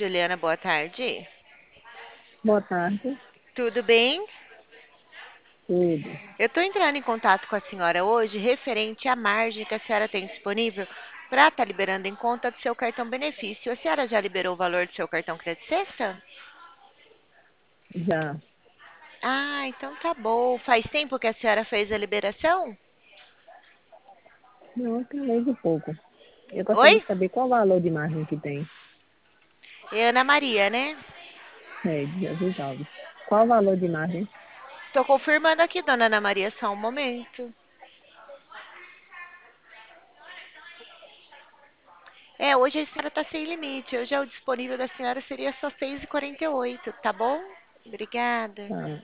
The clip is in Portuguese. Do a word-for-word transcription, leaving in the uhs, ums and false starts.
Juliana, boa tarde. Boa tarde, Tudo bem? tudo. Eu estou entrando em contato com a senhora hoje referente à margem que a senhora tem disponível para estar liberando em conta do seu cartão benefício. A senhora já liberou o valor do seu cartão Credit Sexta? Já. Ah, então tá bom. Faz tempo que a senhora fez a liberação? Não, acabei de pouco. Eu Oi? gostaria de saber qual o valor de margem que tem. É Ana Maria, né? É, de Jesus Alves. Qual o valor de margem? Estou confirmando aqui, dona Ana Maria, só um momento. É, hoje a senhora está sem limite. Hoje é o disponível da senhora seria só seis e quarenta e oito, tá bom? Obrigada. Tá.